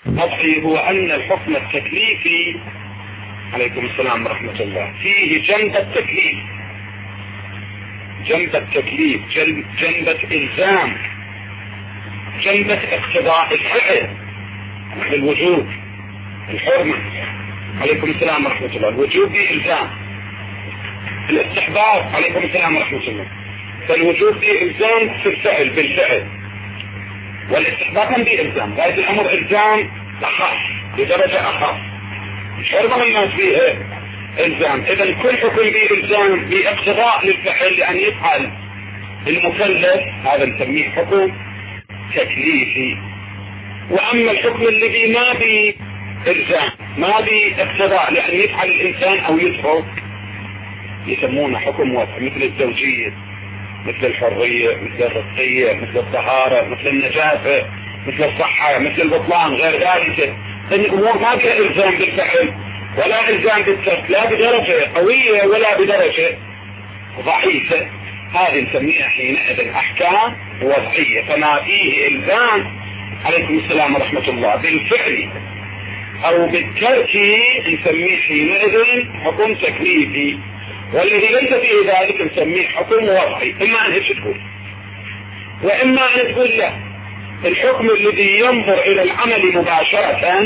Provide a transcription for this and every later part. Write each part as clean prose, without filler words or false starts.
وضعي هو أن الحكم التكليفي عليكم السلام ورحمة الله فيه جنبة تكليف، جنبة تكليف، جنبة إلزام، جنبة اقتضاء الفعل، الوجوب، الحرمة عليكم السلام ورحمة الله، الوجوب به إلزام، الاستحباب عليكم السلام ورحمة الله، فالوجوب به إلزام في الفعل بالفعل، والاستحباب هم به إلزام، غاية الأمر إلزام أخف بدرجة أخف، الحرمة الناس فيها إلزام. إذا كل حكم به إلزام باقتضاء للفعل لأن يفعل المكلف هذا نسميه حكم تكليفي. وأما الحكم الذي ما به إلزام ما به اقتضاء لأن يفعل الإنسان أو يترك يسمونه حكم وضعي، مثل الزوجية، مثل الحرية، مثل الرقية، مثل الطهارة، مثل النجاسة، مثل الصحة، مثل البطلان، غير ذلك. إن الأمور ما بها إلزام بالفعل ولا إلزام بالترك، لا بدرجة قوية ولا بدرجة ضعيفة، هذه نسميها حينئذ أحكام وضعية. فما فيه إلزام عليكم السلام ورحمة الله بالفعل أو بالترك نسميه حينئذ حكم تكليفي، والذي ليس فيه ذلك نسميه حكم وضعي. إما أن تقول وإما أن تقول لا، الحكم الذي ينظر إلى العمل مباشرة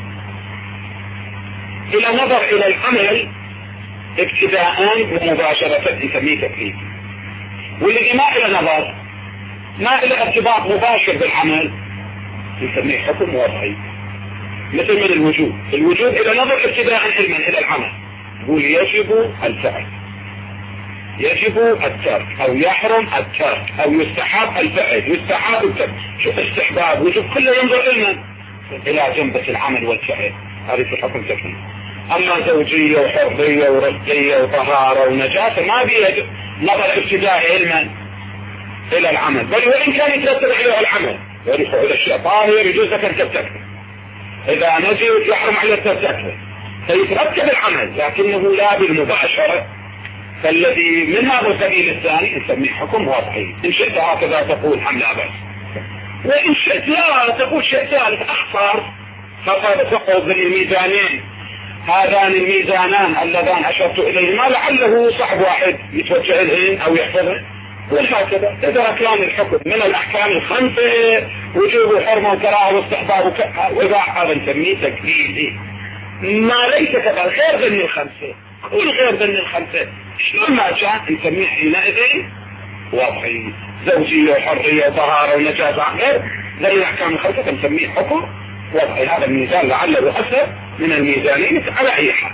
إلى نظر إلى العمل ابتداء ومباشرة نسميه تكليفي، والذي ما إلى نظر ما إلى ارتباط مباشر بالعمل نسميه حكم وضعي. مثل من الوجوب، الوجوب إلى نظر ابتداء علما إلى العمل، يقول يجب الفعل، يجب الترك، أو يحرم الترك، أو يستحب الفعل، يستحب الترك، شوف استحباب وجوب كله ينظر علما إلى جنبة العمل والفعل، هذه في الحكم التكليفي. أما زوجية وحرية ورقية وطهارة ونجاسة ما بيها نظر ابتدائي علما إلى العمل، بل وإن كان يترتب عليه العمل، يرفع إلى الشيء طاهر يجوز لك أن تبتكر، إذا نجد يحرم عليه التبتكر، فيترتب العمل لكنه لا بالمباشرة. فالذي من هذا السبيل الثاني نسميه حكم وضعي. إن شئت هكذا تقول حمل أبس، وإن شئت لا تقول شيء ثالث أخطر، خطر تقعد بين الميزانين، هذان الميزانان اللذان أشرت إليهما لعله صاحب واحد يتوجه إليهن أو يحفظه، وهكذا. إذا كان الحكم من الأحكام الخمسة وجوب وحرمة وكراهة واستحباب وإذا هذا نسميه تكليفي. ما ليس كذا غير ضمن الخمسة، كل غير ضمن الخمسة شلون ما جاء نسميه حينئذ وضعي. زوجية وحرية وطهارة ونجاسة غير ضمن الأحكام الخمسة نسميه حكم وضعي. هذا الميزان لعله أسهل من الميزانين على أي حال.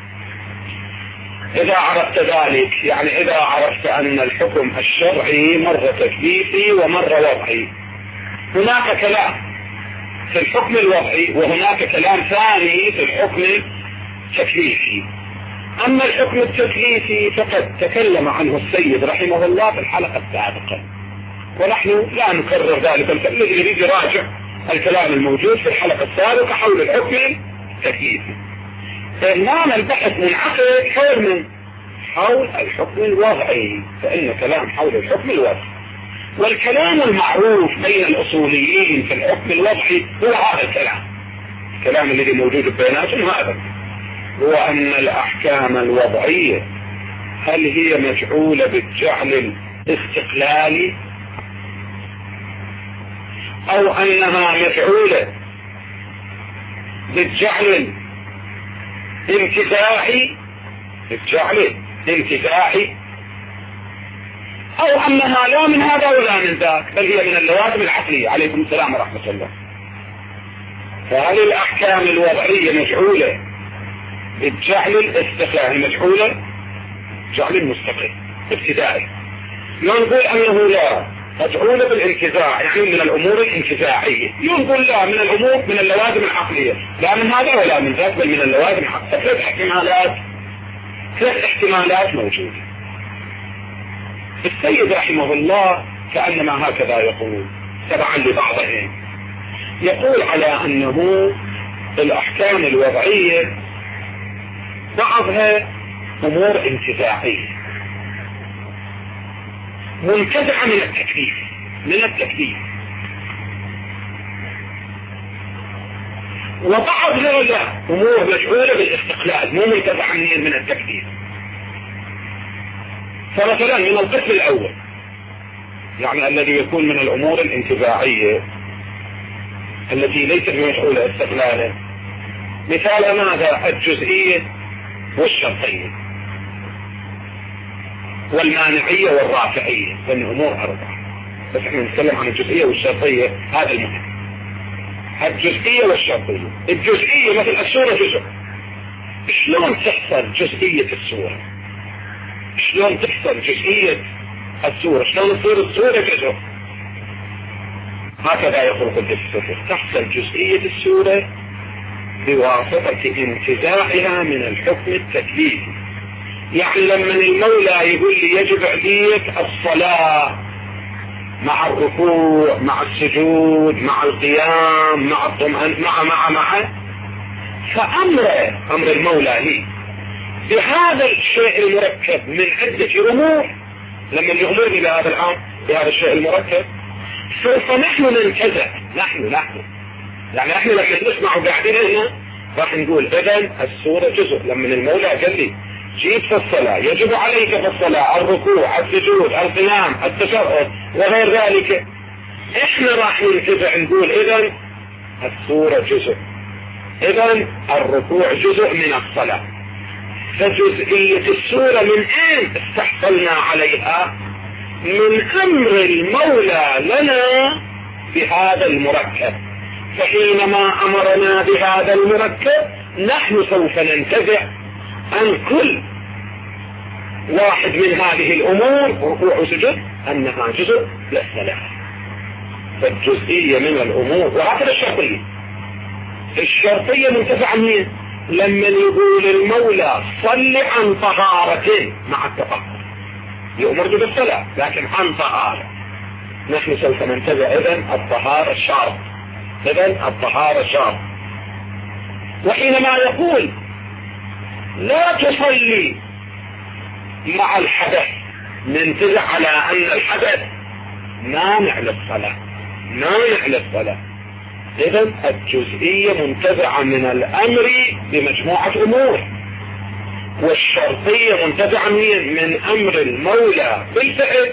إذا عرفت ذلك يعني إذا عرفت أن الحكم الشرعي مرة تكليفي ومرة وضعي، هناك كلام في الحكم الوضعي وهناك كلام ثاني في الحكم التكليفي. أما الحكم التكليفي فقد تكلم عنه السيد رحمه الله في الحلقة السابقة، ونحن لا نكرر ذلك، الذي يريد يراجع الكلام الموجود في الحلقة السابقة حول الحكم التكليفي. فإنما البحث منعقد حول الحكم الوضعي، فإن كلام حول الحكم الوضعي، والكلام المعروف بين الأصوليين في الحكم الوضعي هو هذا الكلام الذي موجود بيناتهم، هذا هو أن الأحكام الوضعية هل هي مجعولة بالجعل الاستقلالي أو أنها مجعولة بالجعل الانتفاعي، أو أنها لا من هذا ولا من ذاك، بل هي من اللوازم العقلية. عليكم السلام ورحمة الله. فهل الأحكام الوضعية مجعولة بالجعل الاستقلالي، مجعولة جعل المستقل ابتدائي؟ نقول أنه لا، مجعولة بالانتزاع، يعني من الأمور الانتزاعية. يقول لا، من الأمور من اللوازم العقلية، لا من هذا ولا من ذاك، بل من اللوازم العقلية. ثلاث احتمالات موجودة. السيد رحمه الله كأنما هكذا يقول تبعا لبعضهم، يقول على أنه الأحكام الوضعية بعضها أمور انتزاعية منتزعة من التكليف، وبعض هؤلاء أمور مشغولة بالاستقلال مو منتفعة من التكليف. فمثلا من القسم الأول يعني الذي يكون من الأمور الانتفاعية التي ليست بمشغولة استقلالا، مثال ماذا؟ الجزئية والشرطية والمانعية والرافعية، لأن أمور أربعة، بس احنا نتكلم عن الجزئية والشرطية، هذا المهم. الجزئية والشرطية. الجزئية مثل الصورة جزء، شلون تحصل جزئية الصورة؟ شلون تحصل جزئية الصورة؟ شلون تصير الصورة جزء؟ هكذا يخلق الفقه، تحصل جزئية الصورة بواسطة انتزاعها من الحكم التكليفي. يعني لما المولى يقول لي يجب عليك الصلاة مع الركوع مع السجود مع القيام مع الطمأنينة مع فأمر المولى لي بهذا الشيء المركب من عدة أمور، لما يأمرني بهذا الأمر بهذا الشيء المركب سوف نحن ننتزع، نحن يعني احنا لما نسمع وقاعدين هنا راح نقول اذا السورة جزء. لما المولى قال لي جيت في الصلاة يجب عليك في الصلاة الركوع السجود القيام التشهد وغير ذلك، احنا راح ننتزع نقول اذا السورة جزء، اذا الركوع جزء من الصلاة. فجزئية السورة من اين استحصلنا عليها؟ من امر المولى لنا بهذا المركب. فحينما امرنا بهذا المركب نحن سوف ننتزع عن كل واحد من هذه الامور ركوع وسجود انها جزء للصلاة. فالجزئية من الامور. وهكذا الشرطية منتفعة منين؟ لما يقول المولى صل عن طهارة مع التطهر، يأمرني بالصلاة لكن عن طهارة، نحن سوف ننتبه إذن الطهارة شرط، إذن الطهارة شرط. وحينما يقول لا تصلي مع الحدث ننتبه على أن الحدث مانع للصلاة، مانع للصلاة. إذن الجزئية منتزعة من الأمر بمجموعة أمور، والشرطية منتزعة من أمر المولى بالفعل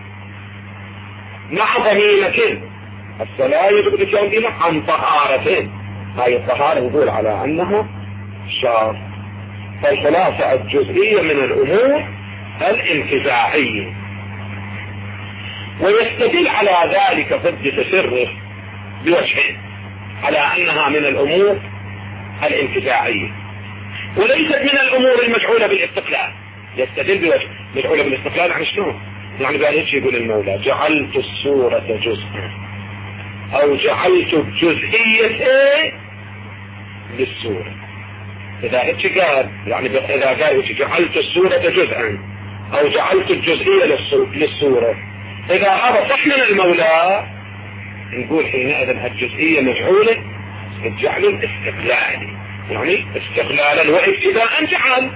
مع ضميمة. الصلاة يجب الإتيان عن طهارة، هاي الطهارة يقول على أنها شرط. فالخلاصة الجزئية من الأمور الانتزاعية. ويستدل على ذلك ضد تسره بوجهين، على أنها من الأمور الانتزاعية وليست من الأمور المجعولة بالاستقلال. يستدل بوجه مجعولة بالاستقلال عن شنو؟ يعني بأنه يقول المولى جعلت السورة جزءا أو جعلت الجزئية للسورة. إذا قال يعني إذا قال جعلت السورة جزءا أو جعلت الجزئية للسورة، إذا هذا صح من المولى نقول حينئذ الجزئية مجعولة الجعل الاستقلالي، يعني استقلالا وابتداء جعل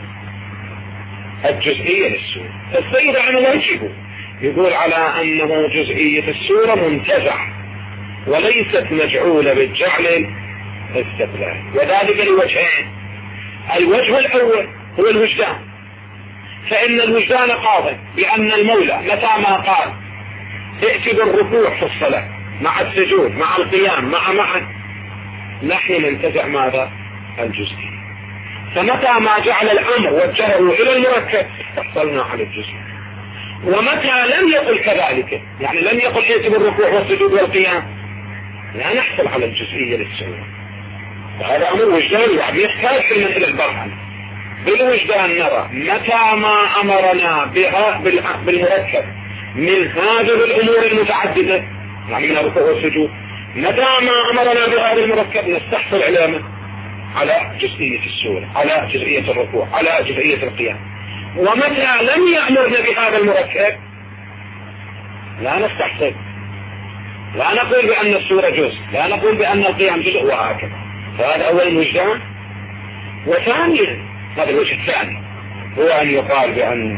الجزئية للسورة. السيد عن الله يقول على أنه جزئية السورة منتزع وليست مجعولة بالجعل الاستقلالي، وذلك لوجهين. الوجه الأول هو الوجدان، فإن الوجدان قاضي بأن المولى متى ما قال ائت بالركوع في الصلاة مع السجود مع القيام مع نحن ننتزع ماذا؟ الجزئية. فمتى ما جعل الأمر وجهه إلى المركب حصلنا على الجزئية. ومتى لم يقل كذلك، يعني لم يقل ائت بالركوع والسجود والقيام، لا نحصل على الجزئية للسورة. هذا أمر وجداني يعني يحتاج إلى البرهن. بالوجدان نرى متى ما أمرنا بها بالمركب من هذه الأمور المتعددة، يعني من الركوع والسجود، متى ما أمرنا بهذا المركب نستحصل علامة على جزئية السورة، على جزئية الركوع، على جزئية القيام. ومتى لم يأمرنا بهذا المركب لا نستحصل، لا نقول بأن السورة جزء، لا نقول بأن القيام جزء، وهكذا. فهذا أول وجدان. وثانيا هذا الوجه الثاني هو أن يقال بأن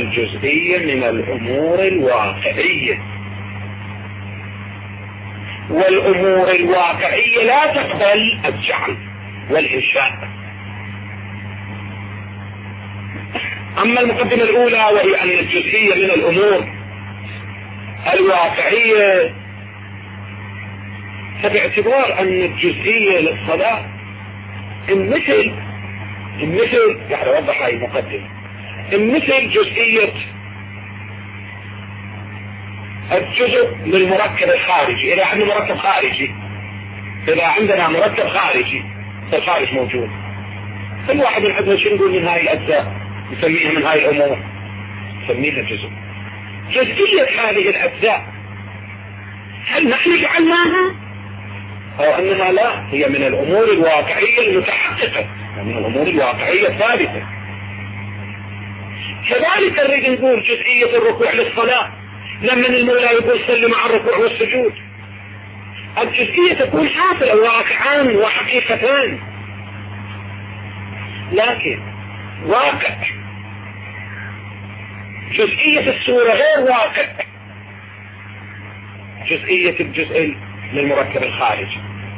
الجزئية من الأمور الواقعية. والأمور الواقعية لا تقبل الجعل والإنشاء. أما المقدمة الأولى وهي أن الجزئية من الأمور الواقعية، فباعتبار أن الجزئية للصلاة المثل يعني وضح هاي المقدمة، المثل جزئية الجزء للمركب الخارجي. إذا عندنا مركب خارجي، إذا عندنا مركب خارجي الخارج موجود، كل واحد من عندنا شو نقول من هاي الأجزاء نسميها من هاي الأمور نسميها جزء. جزئية هذه الأجزاء هل نحن جعلناها أو أنها لا هي من الأمور الواقعية المتحققة، من الأمور الواقعية الثابتة؟ كذلك نريد نقول جزئية الركوع للصلاة، لما المولى يقول صل مع الركوع والسجود، الجزئية تكون حاصلة واقعان وحقيقتان، لكن واقع جزئية السورة غير واقع جزئية الجزء للمركب الخارجي.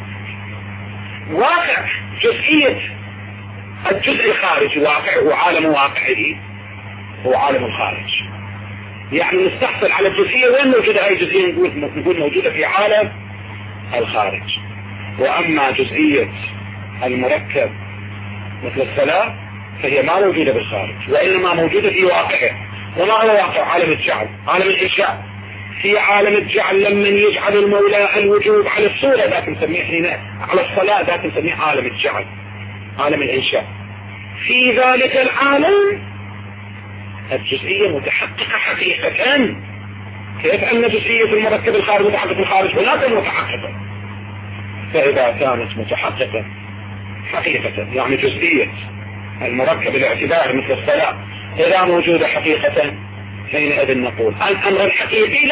واقع جزئية الجزء الخارجي واقع هو عالم واقعي، هو عالم الخارج. يعني نستحصل على الجزئية وين موجودة هاي الجزئية، نقول موجودة في عالم الخارج. وأما جزئية المركب مثل الصلاة فهي ما موجودة بالخارج، وإنما موجودة في واقعه. وما هو واقع؟ عالم الجعل، عالم الإنشاء. في عالم الجعل لما يجعل المولى الوجوب على الصورة ذاك نسميه هنا، على الصلاة ذاك نسميه عالم الجعل، عالم الإنشاء. في ذلك العالم الجزئية متحققة حقيقة. كيف أن جزئية المركب الخارج متحققة الخارج هناك متحققة؟ فإذا كانت متحققة حقيقة يعني جزئية المركب الاعتباري مثل الصلاة إذا موجودة حقيقة، حينئذ نقول الأمر الحقيقي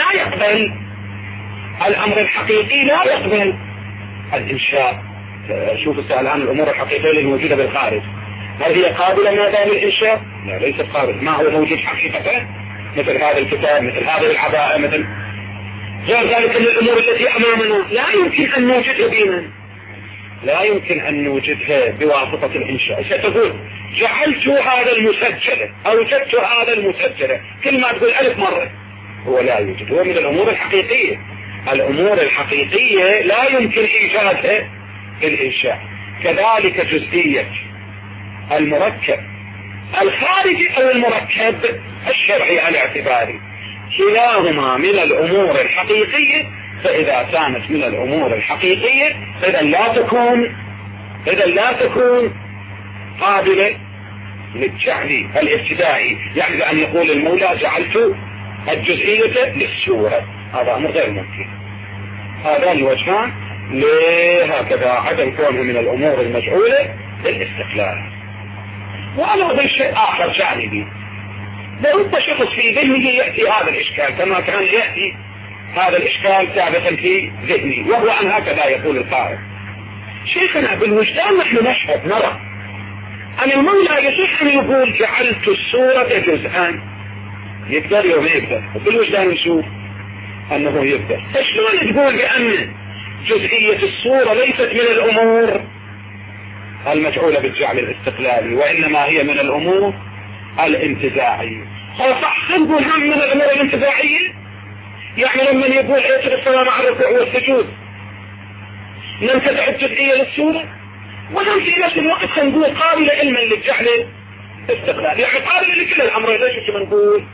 لا يقبل الإنشاء. شوف السؤال عن الأمور الحقيقية اللي موجودة بالخارج، هل هي قابلة ماذا للإنشاء؟ لا، ليست قابلة. ما هو موجود حقيقة؟ مثل هذا الكتاب، مثل هذه العباءة، مثل غير ذلك من الأمور التي أمامنا لا يمكن أن نوجدها بينا، لا يمكن أن نوجدها بواسطة الإنشاء. ستقول جعلت هذا المسجل، أوجدت هذا المسجل، كل ما تقول 1000 مرة، هو لا يوجد. هو من الأمور الحقيقية. الأمور الحقيقية لا يمكن إيجادها بالإنشاء. كذلك جزئية المركب الخارجي أو المركب الشرعي الاعتباري، كلاهما من الأمور الحقيقية. فإذا كانت من الأمور الحقيقية إذا لا تكون قابلة للجعل الابتدائي، يعني بأن يقول المولى جعلت الجزئية للسورة، هذا أمر غير ممكن. هذا الوجهان لهكذا عدم كونه من الأمور المجعولة للاستقلال. وأنا أضيف شيء آخر جانبي، لو شخص في ذهنه يأتي هذا الإشكال كما كان يأتي هذا الإشكال ثابتا في ذهني، وهو أن هكذا يقول القائل: شيخنا بالوجدان نحن نشهد نرى أن المولى يصح أن يقول جعلت السورة جزءا، يقدر يوم يقدر، وبالوجدان نشوف أنه يقدر. شلون تقول بأن جزئية السورة ليست من الأمور المجعولة بالجعل الاستقلالي، وإنما هي من الأمور الانتزاعية؟ صح نقول هم من الأمور الانتزاعية، يعني لما يقول ايتر الصلاة مع الركوع والسجود ننتزع الجزئية للسورة، وهم في نفس الوقت نقول قابلة علما للجعل الاستقلال، يعني قابلة لكل الأمرين. ليش كما نقول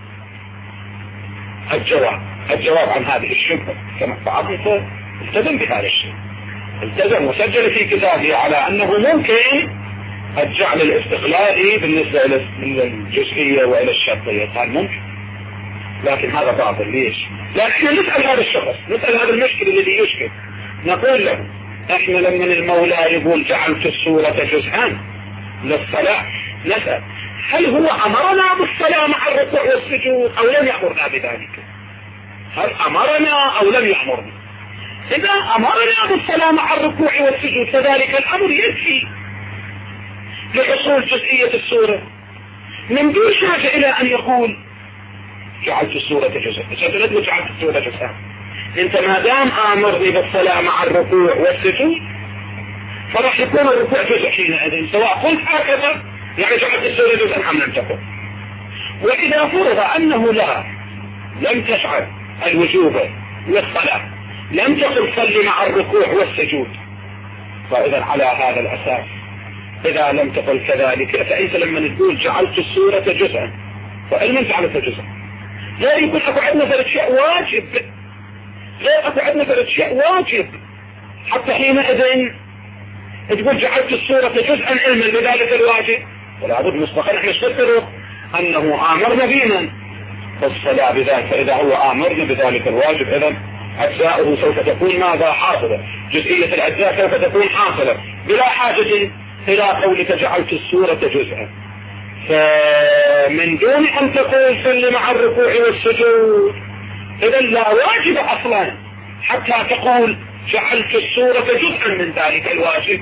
الجواب عن هذه الشبهة كما فعلت التزم بهذا الشيء، التزم وسجل في كتابه على أنه ممكن الجعل الاستقلالي بالنسبة للجزئية وإلى الشرطية، قال ممكن، لكن هذا باطل. ليش؟ لأن احنا نسأل هذا الشخص، نسأل هذا المشكل الذي يشكل، نقول له احنا لما المولى يقول جعلت السورة جزءا للصلاة، نسأل هل هو أمرنا بالصلاة مع الركوع والسجود أو لم يأمرنا بذلك؟ هل أمرنا أو لم يأمرنا؟ إذا أمرنا بالصلاة مع الركوع والسجود فذلك الأمر يكفي لحصول جزئية السورة، من دون حاجة إلى أن يقول جعلت السورة جزءا. جعلت السورة جزءا انت ما دام امرني بالصلاة مع الركوع والسجود فراح يكون الركوع جزء حينئذ، سواء قلت هكذا يعني جعلت السورة جزءا ام لم تكن. واذا فرض انه لم تشعر الوجوب والصلاة، لم تقل صلي مع الركوع والسجود، فاذا على هذا الاساس اذا لم تقل كذلك فانت لما تقول جعلت السورة جزءا فإن جعلتها جزءا لا يكون اكو عندنا ثلاث شيء واجب، لا اكو عندنا ثلاث شيء واجب، حتى حينئذ تقول جعلت السورة جزءا علما بذلك الواجب. ولا بد مسبقا نحن نستفرغ انه امرنا بنا الصلاة بذلك، فاذا هو امرنا بذلك الواجب اذا اجزاؤه سوف تكون ماذا حاصلة، جزئية الاجزاء سوف تكون حاصلة بلا حاجة الى قولك جعلت السورة جزءا. فمن دون ان تقول صل مع الركوع والسجود اذا لا واجب اصلا حتى تقول جعلت السورة جزءا من ذلك الواجب.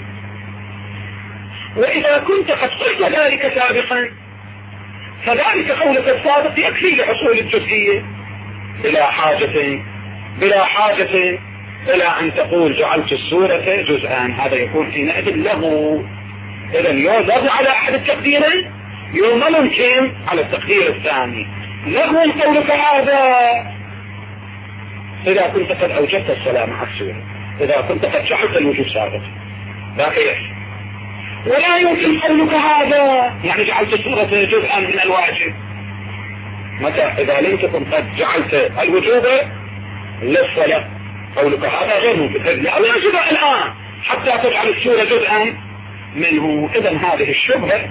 واذا كنت قد قلت ذلك سابقا فذلك قولك السابق يكفي لحصول الجزئية بلا حاجة الى ان تقول جعلت السورة جزءا، هذا يكون حينئذ له. اذا له على احد التقديرين، يوم ممكن على التقدير الثاني له قولك هذا اذا كنت قد اوجدت الصلاة مع السورة، اذا كنت قد جعلت الوجوب سابقا لا كيف. ولا يمكن قولك هذا يعني جعلت السورة جزءا من الواجب متى؟ اذا لم تكن قد جعلت الوجوب للصلاة، قولك هذا غير ممكن، لا يجب الان حتى تجعل السورة جزءا منه. اذا هذه الشبهة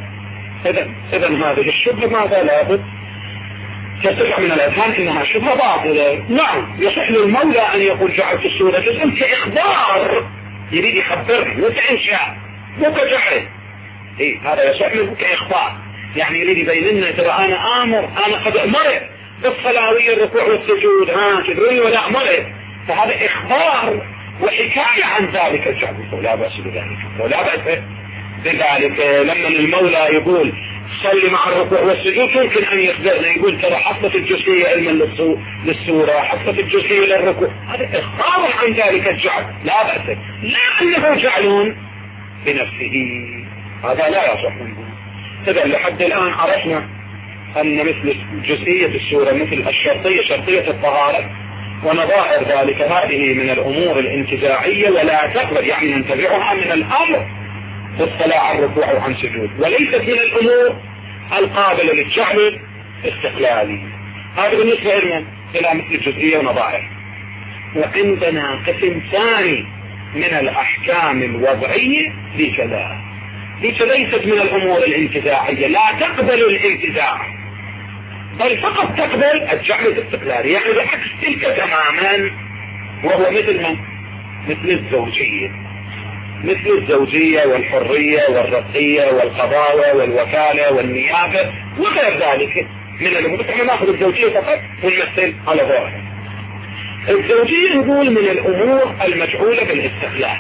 هذه الشبهة ماذا لابد تستطيع من الاذهان انها شبهة باطلة. نعم يصح للمولى ان يقول جعلت السورة جزءا كاخبار، يريد يخبرني وكانشاء وكجعل، هذا يصح منه كاخبار، يعني يريد يبين لنا ترى انا قد امرت بالصلاة والركوع والسجود، تدروني ولا امرت، فهذا اخبار وحكاية عن ذلك الجعل، لا بأس بذلك ولا بأس بذلك. لما المولى يقول صلي مع الركوع والسجود يمكن ان يخبرنا يقول ترى حصلت الجزئية علما للسورة، حصلت الجزئية للركوع، هذا اخبار عن ذلك الجعل لا بأس، لا انه جعل بنفسه، هذا لا يصح منه. إذا لحد الان عرفنا ان مثل جزئية السورة مثل الشرطية شرطية الطهارة ونظائر ذلك هذه من الامور الانتزاعية ولا تقبل، يعني ننتزعها من الامر في الصلاة عن ركوع وعن سجود، وليست من الامور القابلة للجعل استقلالي. هذا بالنسبة لنا الى مثل الجزئية ونظائر. وعندنا قسم ثاني من الاحكام الوضعية ليس ليست من الامور الانتزاعية، لا تقبل الانتزاع بل فقط تقبل الجعل الاستقلالي، يعني بعكس تلك تماما، وهو مثل الزوجية والحرية والرقية والقضاوة والوكالة والنيابة وغير ذلك من الامور. احنا ناخذ الزوجية فقط ونمثل على ظاهر. الزوجية نقول من الامور المجعولة بالاستقلال.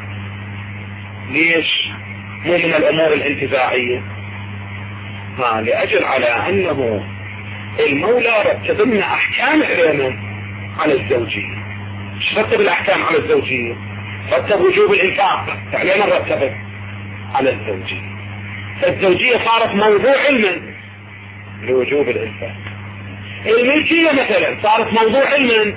ليش مو من الامور الانتزاعية؟ لأجل على انه المولى رتب لنا احكام علينا على الزوجية. ايش رتب الاحكام على الزوجية؟ رتب وجوب الانفاق، علينا رتب على الزوجية، فالزوجية صارت موضوع علما لوجوب الانفاق. الملكية مثلا صارت موضوع علما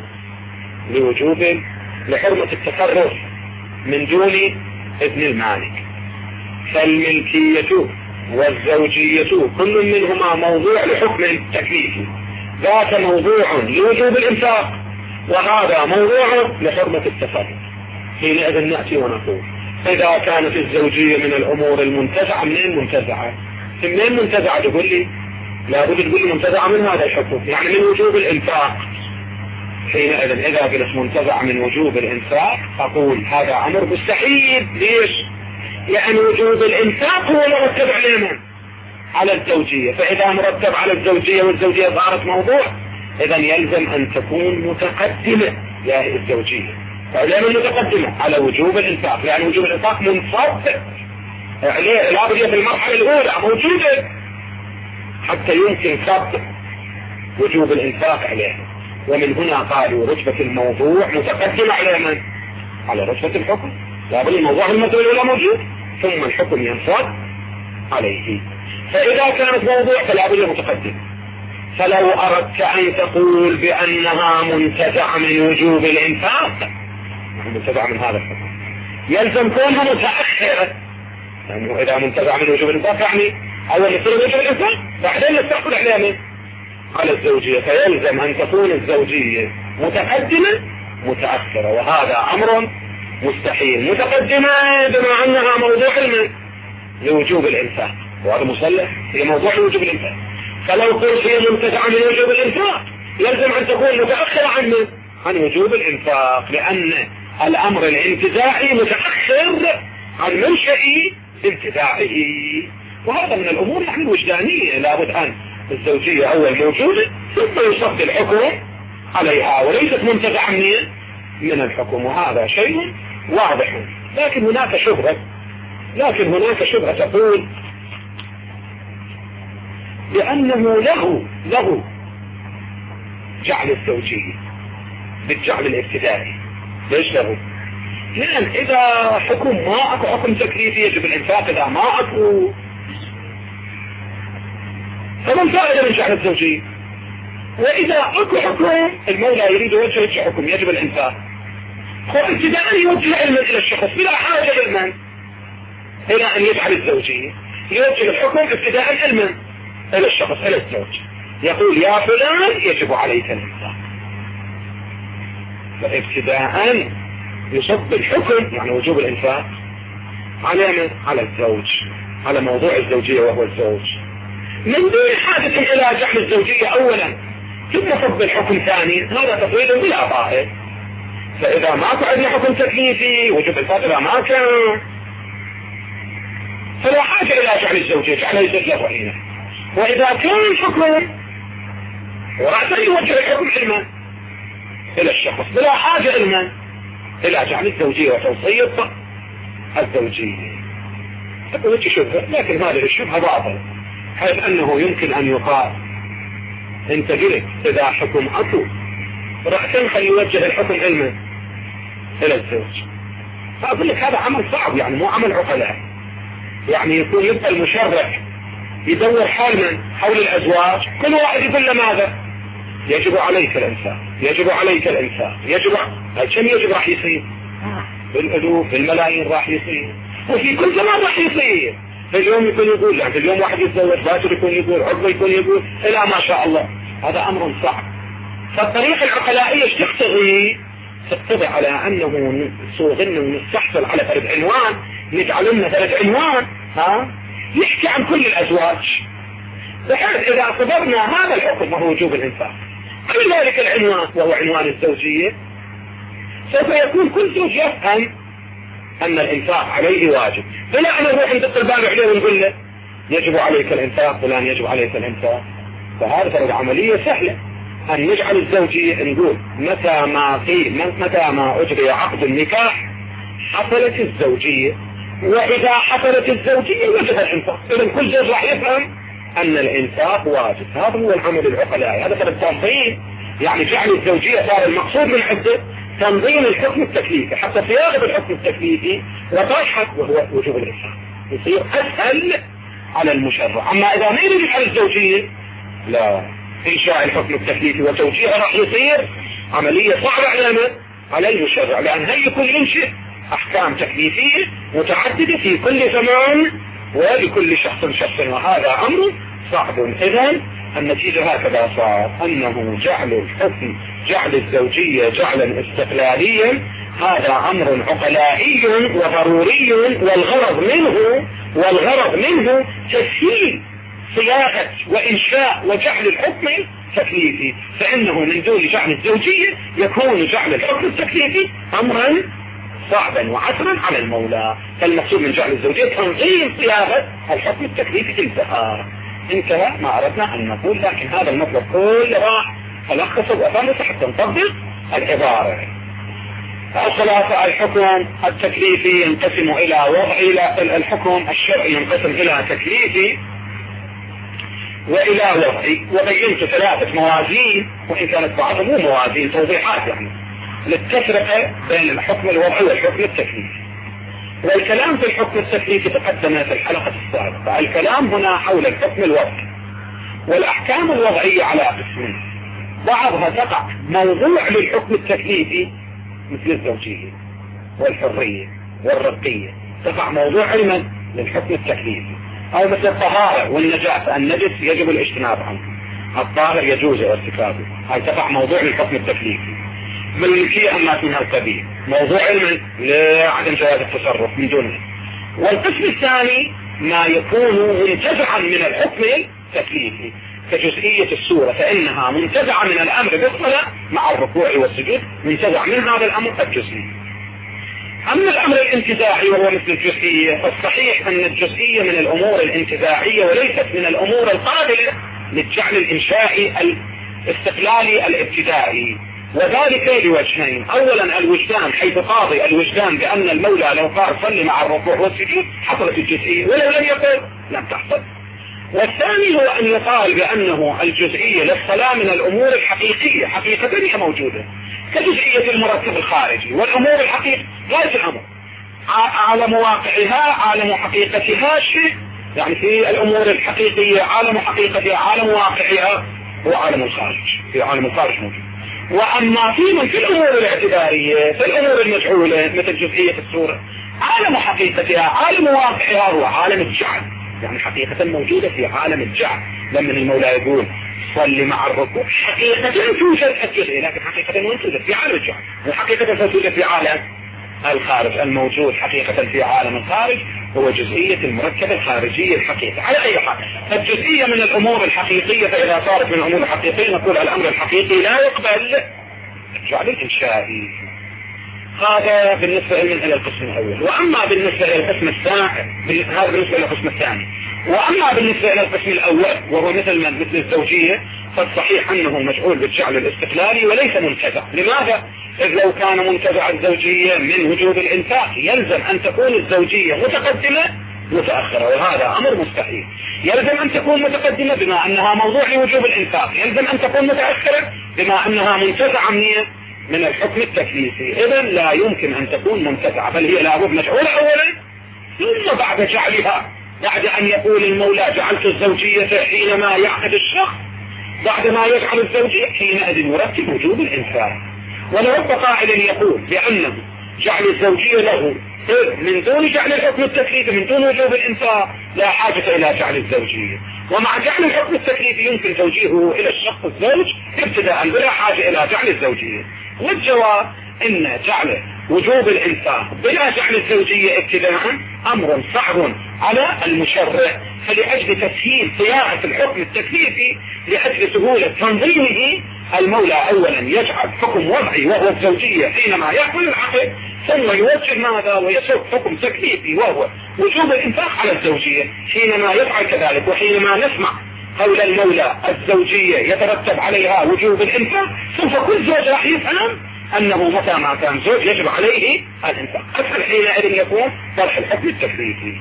لحرمة التصرف من دون ابن المالك. فالملكية والزوجية كل منهما موضوع لحكم تكليفي، ذاك موضوع لوجوب الانفاق وهذا موضوع لحرمة التصرف. حينئذ نأتي ونقول إذا كانت الزوجية من الأمور المنتزعة، منين منتزعة تقول لي لابد تقول لي منتزعة من هذا الحكم، يعني من وجوب الانفاق. حينئذ إذا قلت منتزعة من وجوب الانفاق أقول هذا أمر مستحيل. ليش؟ لأن وجوب الانفاق هو مرتب علينا على الزوجية، فإذا مرتب على الزوجية والزوجية صارت موضوع إذا يلزم أن تكون متقدمة يا الزوجية، فعلينا متقدمة على وجوب الانفاق، لأن وجوب الانفاق منصب عليه، لابد في المرحلة الأولى موجودة حتى يمكن صب وجوب الانفاق عليه. ومن هنا قالوا رتبة الموضوع متقدمة على من؟ على رتبة الحكم. لابد الموضوع المسؤول ولا موجود ثم الحكم ينصب عليه. فإذا كانت موضوع فلا بد متقدم. فلو أردت أن تقول بأنها منتزع من وجوب الإنفاق، منتزع من هذا الحكم، يلزم كونها متأخرة، لأنه إذا منتزع من وجوب الإنفاق يعني أول يصير وجوب الإنفاق بعدين نستقبل عليها من على الزوجية، فيلزم أن تكون الزوجية متقدمة متأخرة، وهذا أمر مستحيل. متقدمة بما أنها موضوع لوجوب الإنفاق، وهذا مسلح هي موضوع لوجوب الإنفاق. فلو قلت هي منتزعة من وجوب الإنفاق يلزم أن تكون متأخرة عن وجوب الإنفاق، لأن الأمر الانتزاعي متأخر عن منشأ انتزاعه. وهذا من الأمور يعني الوجدانية، لابد أن الزوجية أول موجودة ثم يصب الحكم عليها، وليست منتزعة من الحكم، وهذا شيء واضح. لكن هناك شبهة تقول بأنه له جعل الزوجية بالجعل الابتدائي. ليش له؟ لأن إذا حكم ما أكو حكم تكليفي يجب الإنفاق، إذا ما أكو فما الفائدة من جعل الزوجية؟ وإذا أكو حكم المولى يريد وجه حكم يجب الإنفاق، فابتداء يوجه علما إلى الشخص بلا حاجة علما إلى أن يجعل الزوجية، يوجه الحكم ابتداء علما إلى الشخص إلى الزوج، يقول يا فلان يجب عليك الإنفاق، فابتداء يصب الحكم يعني وجوب الإنفاق على من؟ على الزوج، على موضوع الزوجية وهو الزوج، من دون حاجة إلى جعل الزوجية أولا ثم صب الحكم ثاني. هذا تفويض بلا فائدة. فإذا ما عندنا حكم تكليفي وجوب الإنفاق إذا ما كان فلا حاجة إلى جعل الزوجية، جعلها يزوج له هنا. وإذا كان الحكم ورأسا يوجه الحكم علما إلى الشخص بلا حاجة علما إلى جعل الزوجية وتوصية الزوجية. تقول شبهة، لكن هذه الشبهة باطلة، حيث أنه يمكن أن يقال أنت قلت إذا حكم أكو رأسا فليوجه الحكم علما إلى الزوج. فأقول لك هذا عمل صعب، يعني مو عمل عقلاء. يعني يكون يبقى المشرع يدور حول الأزواج، كل واحد يقول له ماذا؟ يجب عليك الإنفاق، يجب عليك الإنفاق، كم يجب راح يصير؟ بالألوف بالملايين راح يصير، وفي كل زمان راح يصير. في اليوم يكون يقول، يعني في اليوم واحد يتزوج، باكر يكون يقول، عقبه يكون يقول، إلى ما شاء الله. هذا أمر صعب. فالطريقة العقلائية ايش تقتضي على أنه صوغنا ونستحصل على فرد عنوان، نجعل لنا فرد عنوان يحكي عن كل الأزواج، بحيث إذا اعتبرنا هذا الحكم وهو وجوب الإنفاق كل ذلك العنوان وهو عنوان الزوجية، سوف يكون كل زوج يفهم أن الإنفاق عليه واجب، بلا أن نروح ندق الباب عليه ونقول له يجب عليك الإنفاق فلان يجب عليك الإنفاق. فهذا فرد عملية سهلة أن نجعل الزوجية، نقول متى ما أجري عقد النكاح حصلت الزوجية، وإذا حصلت الزوجية وجب الإنفاق. إذن كل زوج راح يفهم أن الإنفاق واجب. هذا هو العمل العقلائي، هذا فرد تنظيم، يعني جعل الزوجية صار المقصود من حده تنظيم الحكم التكليفي حتى صياغة الحكم التكليفي وطرحه وهو وجوب الإنفاق يصير أسهل على المشرع. أما إذا ما يريد على الزوجية لا، إنشاء الحكم التكليفي وتوجيهه راح يصير عملية صعبة على المشرع، لأن هي يكون ينشئ أحكام تكليفية متعددة في كل زمان ولكل شخص، وهذا أمر صعب. إذن النتيجة هكذا صار أنه جعل الزوجية جعلا استقلاليا هذا أمر عقلائي وضروري، والغرض منه تسهيل صياغة وإنشاء وجعل الحكم التكليفي، فإنه من دون جعل الزوجية يكون جعل الحكم التكليفي أمرا صعبا وعسرا على المولى. فالمقصود من جعل الزوجية تنظيم صياغة الحكم التكليفي. انتهى ما أردنا أن نقول، لكن هذا المطلب كله راح ألخصه وأفهمه حتى نطبق العبارة. الحكم التكليفي ينقسم إلى الحكم الشرعي ينقسم إلى تكليفي وإلى وضعي، وبينت 3 موازين، وإن كانت بعضهم مو موازين، توضيحات يعني للتفرقة بين الحكم الوضعي والحكم التكليفي. والكلام في الحكم التكليفي تقدم في الحلقة السابقة. الكلام هنا حول الحكم الوضعي، والأحكام الوضعية على قسمين، بعضها تقع موضوع للحكم التكليفي مثل الزوجية والحرية والرقية، تقع موضوع علما للحكم التكليفي، أو مثل الطهارة والنجاسة، النجس يجب الاجتناب عنه، الطاهر يجوز ارتكابه، هاي تقع موضوع للحكم التكليفي. بالملكية الناس منها الكبير، موضوع علم لعدم جواز التصرف من دونه. والقسم الثاني ما يكون منتزعا من الحكم التكليفي كجزئية السورة، فإنها منتزعة من الأمر بالصلاة مع الركوع والسجود، منتزع من هذا الأمر الجزئي. أما الأمر الانتزاعي وهو مثل الجزئية، فالصحيح أن الجزئية من الأمور الانتزاعية وليست من الأمور القابلة للجعل الإنشائي الاستقلالي الابتدائي، وذلك لوجهين. أولا الوجدان، حيث قاضي الوجدان بأن المولى لو قال صل مع الركوع والسجود حصلت الجزئية، ولو لم يقل لم تحصل. والثاني هو أن يقال بأنه الجزئية للصلاة من الأمور الحقيقية، حقيقة هي موجودة كجزئية المركب الخارجي، والأمور الحقيقية غاية الأمر، عالم واقعها عالم حقيقتها شيء، يعني في الأمور الحقيقية عالم حقيقتها عالم واقعها هو عالم الخارج، في عالم الخارج موجود. وأما في الأمور الاعتبارية، في الأمور المجهولة مثل جزئية السورة، عالم حقيقتها عالم واقعها هو عالم الجعل، يعني حقيقة موجودة في عالم الجعل. لما المولى يقول صل مع الركوع حقيقة توجد الجزئية، لكن حقيقة موجودة في عالم الجعل، وحقيقة توجد في عالم الخارج. الموجود حقيقة في عالم الخارج هو جزئية المركبة الخارجية الحقيقة. على أي حال الجزئية من الأمور الحقيقية، فإذا صارت من الأمور الحقيقية نقول الأمر الحقيقي لا يقبل الجعل الإنشائي. هذا بالنسبة إلى القسم الأول. وأما بالنسبة إلى القسم الثاني، هذا بالنسبة إلى القسم الثاني. وأما بالنسبة إلى القسم الأول وهو مثل الزوجية، فالصحيح أنه مشغول بالجعل الاستقلالي وليس منتزع. لماذا؟ إذ لو كان منتزع الزوجية من وجوب الإنفاق يلزم أن تكون الزوجية متقدمة متأخرة، وهذا أمر مستحيل. يلزم أن تكون متقدمة بما أنها موضوع لوجوب الإنفاق، يلزم أن تكون متأخرة بما أنها منتزعة من الحكم التكليفي. إذن لا يمكن أن تكون منتزعة، بل هي لابد مجعولة أولا، ثم بعد جعلها، بعد أن يقول المولى جعلت الزوجية حينما يعقد الشخص، بعد ما يجعل الزوجية حينئذ يرتب وجوب الإنفاق. ولو قائل يقول بأنه جعل الزوجية له من دون جعل الحكم التكليفي، من دون وجوب الإنفاق، لا حاجة إلى جعل الزوجية، ومع جعل الحكم التكليفي يمكن توجيهه إلى الشخص الزوج ابتداء بلا حاجة إلى جعل الزوجية. والجواب إن جعل وجوب الإنفاق بلا جعل الزوجية ابتداء أمر صعب على المشرع، فلأجل تسهيل صياغة الحكم التكليفي، لأجل سهولة تنظيمه، المولى أولا يجعل حكم وضعي وهو الزوجية حينما يحمل العقد، ثم يوجه ماذا ويسوق حكم تكليفي وهو وجوب الإنفاق على الزوجية حينما يفعل كذلك. وحينما نسمع قول المولى الزوجية يترتب عليها وجوب الإنفاق، سوف كل زوج راح يفهم أنه متى ما كان زوج يجب عليه الإنفاق. أسهل حينئذ يكون طرح الحكم التكليفي.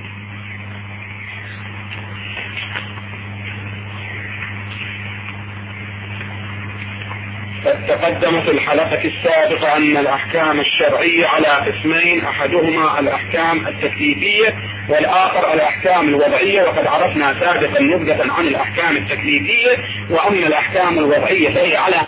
تقدم في الحلقة السابقة أن الأحكام الشرعية على قسمين، أحدهما الأحكام التكليفية والآخر الأحكام الوضعية، وقد عرفنا سابقا نبذة عن الأحكام التكليفية. وأما الأحكام الوضعية فهي على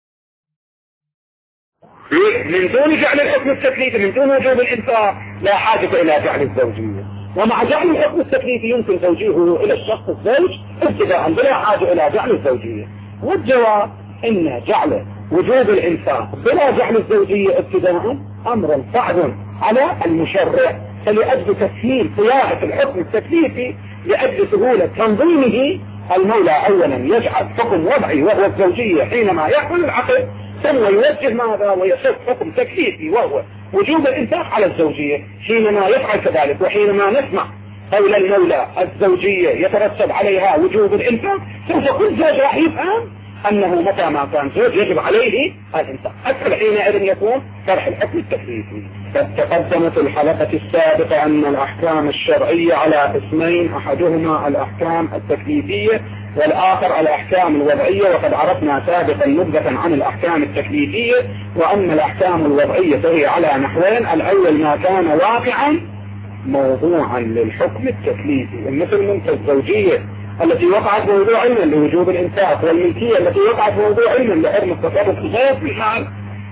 من دون جعل الحكم التكليفي، من دون وجوب الإنفاق، لا حاجة إلى جعل الزوجية، ومع جعل الحكم التكليفي يمكن توجيهه إلى الشخص الزوج ابتداء بلا حاجة إلى جعل الزوجية. والجواب إن جعل وجوب الإنفاق بلا جعل الزوجية ابتداء أمر صعب على المشرع، فلأجل تسهيل صياغة الحكم التكليفي، لأجل سهولة تنظيمه، المولى أولا يجعل حكم وضعي وهو الزوجية حينما يحمل العقد، ثم يوجه ماذا ويصف حكم تكليفي وهو وجوب الإنفاق على الزوجية حينما يفعل كذلك. وحينما نسمع قول المولى الزوجية يترتب عليها وجوب الإنفاق، سوف كل زوج راح يفهم أنه متى ما كان زوج يجب عليه الإنفاق. أسهل حينئذ يكون طرح الحكم التكليفي. قد تقدم في الحلقة السابقة أن الأحكام الشرعية على قسمين، أحدهما الأحكام التكليفية والآخر الأحكام الوضعية. وقد عرفنا سابقا نبذة عن الأحكام التكليفية، وأن الأحكام الوضعية هي على نحوين: الأول ما كان واقعا موضوعا للحكم التكليفي، مثل ملك الزوجية التي وقعت موضوع علما لوجوب الإنفاق، والملكية التي وقعت موضوع علما لحرم التصرف الغير في المال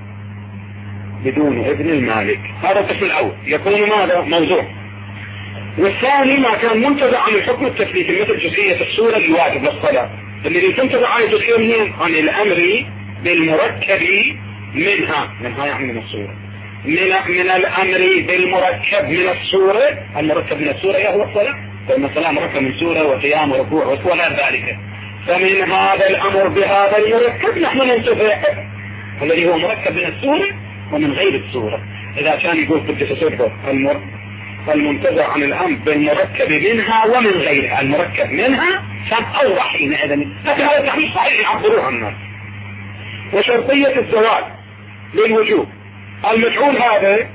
بدون إذن المالك. هذا القسم الأول يكون ماذا؟ موضوع. والثاني ما كان منتزع عن الحكم التكليفي، مثل جزئية الصورة الواجب للصلاة، الذي تنتزع عن الجزئية منين؟ عن الأمر بالمركب منها يعني من الصورة، من الأمر بالمركب من الصورة. المركب من الصورة هو الصلاة، فإن الصلاة مركب من صورة وقيام وركوع ولا ذلك. فمن هذا الأمر بهذا المركب نحن ننتزع الذي هو مركب من الصورة ومن غير الصورة. إذا كان يقول قدس سره المنتزع عن الأمر بالمركب منها ومن غيرها، المركب منها كان أوضح حينئذ، لكن هذا تحديث صحيح يعبروها الناس. وشرطية الزواج للوجوب المجعول هذا،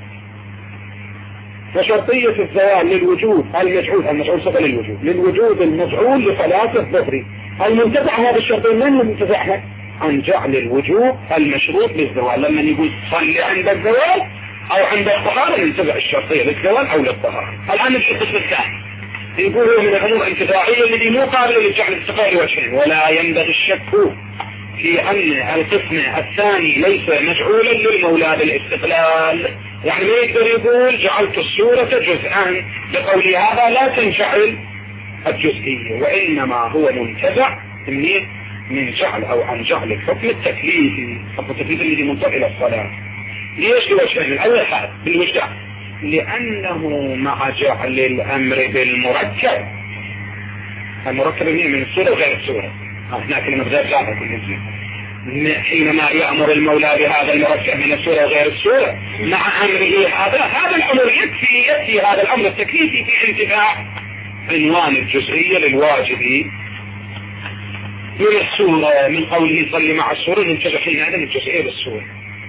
وشرطية الزواج للوجوب المجعول صفة للوجوب المجعول لصلاة الظهر. المنتزع هذا الشرطين من المنتزعها؟ عن جعل الوجوب المشروط للزواج. لما يقول صلي عند الزواج او عند الطهارة ينتزع الشرطية للزواج او للطهارة. الآن نجي القسم الثاني، يقول هو من الامور الانتزاعية التي مو قابلة للجعل استقلال وجهين، ولا ينبغي الشك في أن القسم الثاني ليس مجعولا للمولى بالاستقلال. يعني ما يقدر يقول جعلت الصورة جزءا بقول هذا لا تنجعل الجزئية، وإنما هو منتزع من جعل أو عن جعل الحكم التكليفي. الحكم التكليفي الذي منطق إلى الصلاة. ليش لوجهين؟ الأول حال بالوجدان، لأنه مع جعل الأمر بالمركب، المركب من الصورة وغير الصورة، هناك المبدأ جاهز حينما يأمر المولى بهذا المركب من الصورة وغير الصورة مع أمره هذا الأمر يكفي هذا الأمر التكليفي في انتفاع عنوان الجزئية للواجب من الصورة، من قوله صلي مع الصورة ننتجح حينئذ الجزئية بالصورة،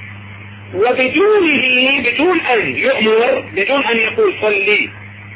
وبدونه بدون أن يؤمر، بدون أن يقول صلي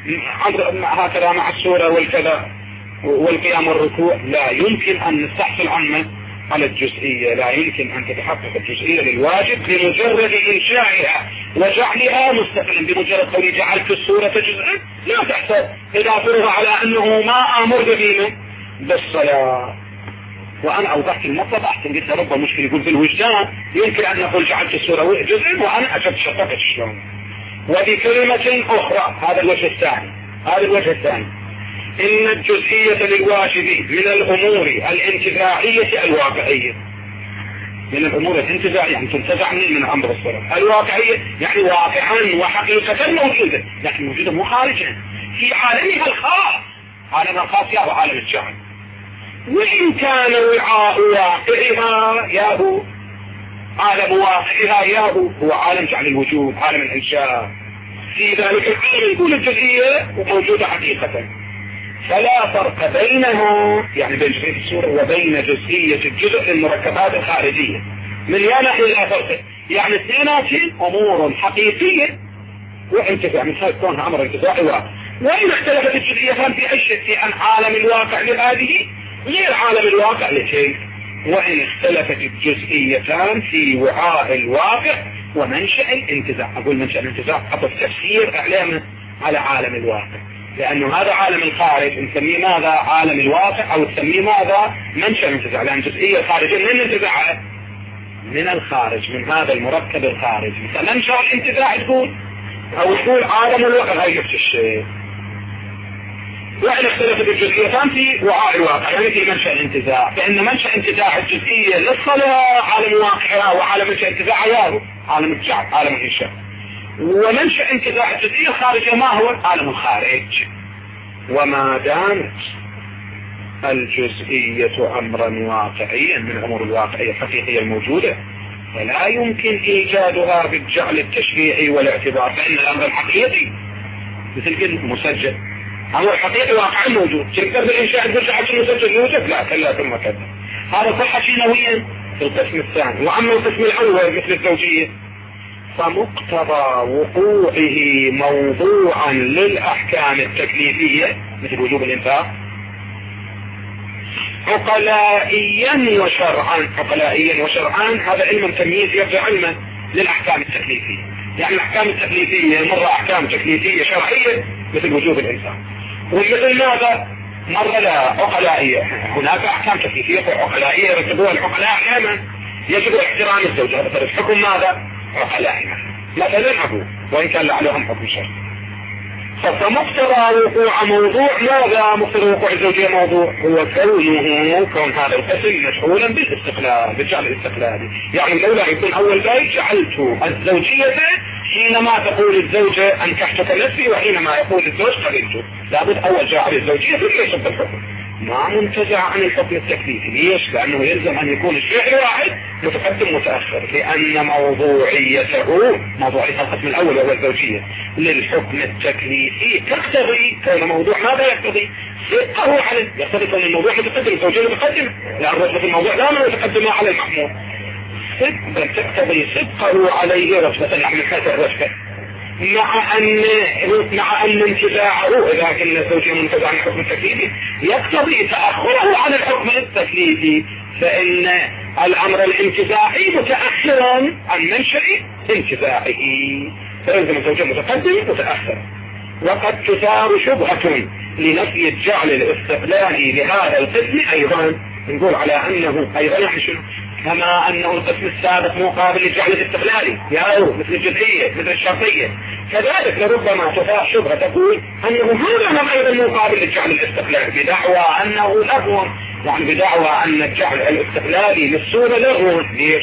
هكذا مع الصورة والكذا والقيام والركوع. لا يمكن أن نستحصل عنه على الجزئية، لا يمكن أن تتحقق الجزئية للواجب بمجرد إنشائها وجعلها مستقلا. بمجرد قولي جعلت الصورة جزءا لا تحسب إذا فرض على أنه ما أمر بهما بالصلاة. وأنا أوضحت المطلب أحسن، قلت ربما مشكلة يقول في الوجدان يمكن أن نقول جعلت الصورة جزءا، وأنا أجبت شطبت شلون. وبكلمة أخرى هذا الوجه الثاني إن الجزئية للواجب من الأمور الانتزاعية الواقعية. من الأمور الانتزاعية يعني تنتزع من أمر الصلاة. الواقعية يعني واقعا وحقيقة موجودة، لكن موجودة مو خارجا في عالمها الخاص. عالم الخاص ياهو عالم الجعل، وإن كان وعاء واقعها ياهو عالم واقعها ياهو هو عالم جعل الوجود، عالم الإنشاء. في ذلك العالم يقول الجزئية وموجودة حقيقة. فلا فرق بينها يعني بين جزئية الصورة وبين جزئية الجزء للمركبات الخارجية من ناحية لا فرق. يعني اثنيناتهم أمور حقيقية وانتفاع من حيث كونها أمر انتفاعي واقع. وإن اختلفت الجزئيتان في أي شيء، في أن عالم الواقع لهذه غير عالم الواقع لشيء. وإن اختلفت الجزئيتان في وعاء الواقع ومنشأ الانتزاع. أقول منشأ الانتزاع أطف تفسير إعلامه على عالم الواقع، لأنه هذا عالم الخارج نسميه ماذا؟ عالم الواقع، أو نسميه ماذا؟ منشأ الانتزاع، لأن الجزئية الخارجية من الانتزاع من الخارج، من هذا المركب الخارجي. مثلا منشأ الانتزاع تقول أو تقول عالم الواقع، هاي نفس الشيء. وإن اختلفت الجزئيتان في وعاء الواقع يعني في منشأ الانتزاع، فإن منشأ انتزاع الجزئية للصلاة عالم واقعها، وعالم منشأ انتزاع ياهو عالم الجعل عالم الإنشاء. ومنشأ انتزاع الجزئية الخارجية ما هو؟ عالم الخارج. وما دامت الجزئية أمرا واقعيا من الأمور الواقعية الحقيقية الموجودة فلا يمكن إيجادها بالجعل التشريعي والاعتبار، فإن الأمر الحقيقي مثل كده مسجل، أمر الحقيقي واقعا موجود. تقدر بالإنشاء ترجع المسجل يوجد؟ لا كلا ثم كذا. هذا صحة شينويا في القسم الثاني. وأما القسم الأول مثل الزوجية فمقتضى وقوعه موضوعا للأحكام التكليفية مثل وجوب الإنفاق عقلائيا وشرعا. عقلائيا وشرعا هذا علم تمييز يرجع علما للأحكام التكليفية. يعني الأحكام التكليفية مرة أحكام تكليفية شرعية مثل وجوب الإنسان، ومثل ماذا مرة لا عقلائية. هناك أحكام تكليفية وعقلائية يرتبوها العقلاء أحيانا يجب احترام الزوجة. هذا فرض حكم ماذا عقلائي مثلا أبو وإن كان عليهم حكم شرعي. فمقتضى وقوع موضوع ماذا؟ مقتضى وقوع الزوجية موضوع هو كون هذا القسم مشغولا بالاستقلال، بالجعل الاستقلالي. يعني لولا يكون أول بيت جعلت الزوجية حينما تقول الزوجة أنكحتك نفسي، وحينما يقول الزوج قبلته. لابد أول جعل الزوجية ثم يصب الحكم. ما منتزع عن الحكم التكليفي. ليش؟ لأنه يلزم أن يكون الفعل واحد متقدم متأخر، لأن موضوعية القسم الأول وهو الزوجية للحكم التكليفي تقتضي كون موضوع ماذا يقتضي؟ صدقه عليه. يقتضي كون الموضوع متقدم، الزوجية متقدم، لأن رتبة الموضوع دائما متقدمة على المحمول. بل تقتضي صدقه عليه رتبة، يعني حتى الرتبة، مع أن انتزاعه إذا كان الزوجية منتزع عن الحكم التكليفي يقتضي تأخره عن الحكم التكليفي، فإن الأمر الانتزاعي متأخر عن منشأ انتزاعه، فيلزم الزوجية متقدم متأخر. وقد تثار شبهة لنفي الجعل الاستقلالي لهذا القسم أيضا. نقول على أنه أيضا يعني شنو؟ كما أنه القسم السابق مقابل للجعل الاستقلالي ياهو مثل الجزئية مثل الشرطية، كذلك لربما تثار شبهة تقول أنه هذا هم أيضا مقابل للجعل الاستقلالي بدعوى أنه لغو، يعني بدعوى أن الجعل الاستقلالي للصورة لغو. ليش؟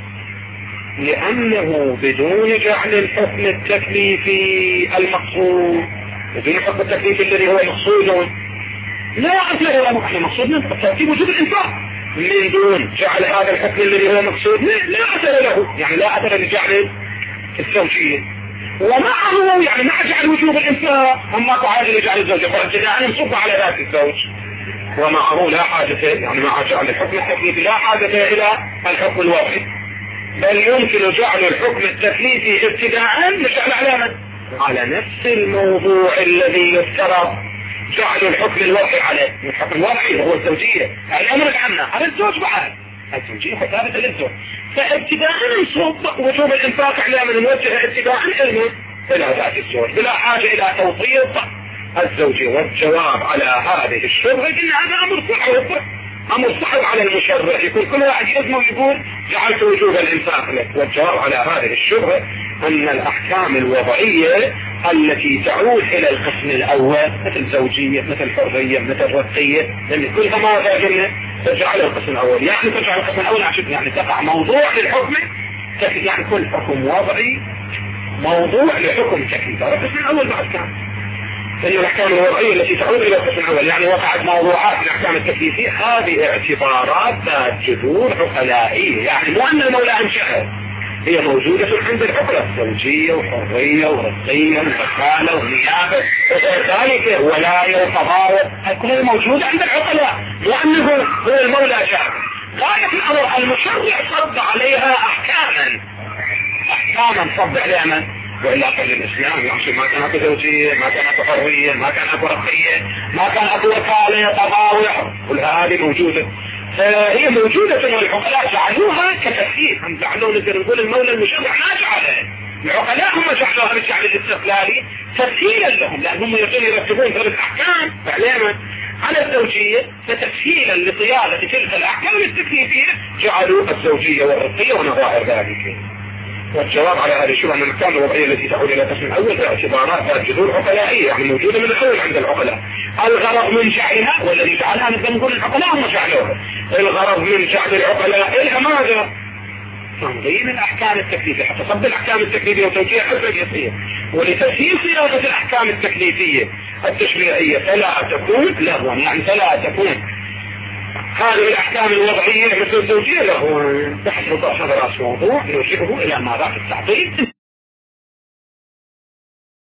لأنه بدون جعل الحكم التكليفي المقصود، بدون الحكم التكليفي الذي هو مقصود لا أثر له. احنا مقصودنا ترتيب وجوب الإنفاق، من دون جعل هذا الحكم الذي هو مقصود لا أثر له، يعني لا أثر لجعل الزوجية. ومعه يعني مع جعل وجوب الإنفاق أما قاعدة لجعل الزوجية فابتداء نصب على ذات الزوج، ومعه لا حاجة، يعني مع جعل الحكم التكليفي لا حاجة إلى الحكم الوضعي، بل يمكن جعل الحكم التكليفي ابتداء مشعل علامة على نفس الموضوع الذي يفترض جعل الحكم الوضعي عليه. الحكم الوضعي هو الزوجية، الأمر العامة على الزوج بعد الزوجية ثابتة للزوج، فابتداء نصب وجوب الإنفاق علامة نوجه ابتداء إلى ذات الزوج بلا حاجة إلى توطيط الزوجية. والجواب على هذه الشبهة إن هذا أمر صعب على المشرع، يكون كل واحد يزمه ويقول جعلت وجوب الإنفاق لك. والجواب على هذه الشبهة أن الأحكام الوضعية التي تعود إلى القسم الأول مثل زوجية مثل حرية مثل رقية، لأن كلها ماذا قلنا تجعل القسم الأول، يعني تجعل القسم الأول عشان يعني تقع موضوع للحكم، يعني كل حكم وضعي موضوع لحكم تكليفي. هذا القسم الأول بعد كان هي الأحكام الوضعية التي تعود إلى القسم الأول، يعني وقعت موضوعات الأحكام التكليفية. هذه اعتبارات ذات جذور عقلائية، يعني مو أن المولى أنشأها، هي موجودة عند العقلاء، زوجية وحرية ورقية ووكالة ونيابة وغير ذلك، ولاية وقضاء، كلها موجودة عند العقلاء، وأنه هو المولى شاء. غاية الأمر المشرع صب عليها أحكاما صب عليها من؟ وإلا قال الإسلام يعني ما كان أكو زوجية، ما كان أكو حرية، ما كان أكو رقية، ما كان أكو وكالة قضاء، كل هذه موجودة. فهي موجودة، والعقلاء جعلوها كتسهيل، هم جعلوه نقدر نقول المولى المشرع ما جعلها، العقلاء هم جعلوها بالجعل الاستقلالي تسهيلا لهم، لأنهم يرتبون ثلاث أحكام فعليا على الزوجية، فتسهيلا لصياغة تلك الأحكام التكليفية جعلوا الزوجية والرقية ونظائر ذلك. والجواب على هذه الشبهة أن الأحكام الوضعية التي تعود إلى القسم الأول باعتبارات جذور عقلائية، يعني موجودة من الأول عند العقلاء. الغرض من جعلها والذي جعلها نقدر نقول العقلاء هم جعلوها، الغرض من جعل العقلاء إلها ماذا؟ تنظيم الأحكام التكليفية، حتى صب الأحكام التكليفية وتوجيه حساسية، ولتسهيل صياغة الأحكام التكليفية التشريعية فلا تكون لغوا، يعني فلا تكون هذه الأحكام الوضعية مثل الزوجية لغوا. بحث هذا رأس موضوع يرجعه إلى ماذا في التعطيل.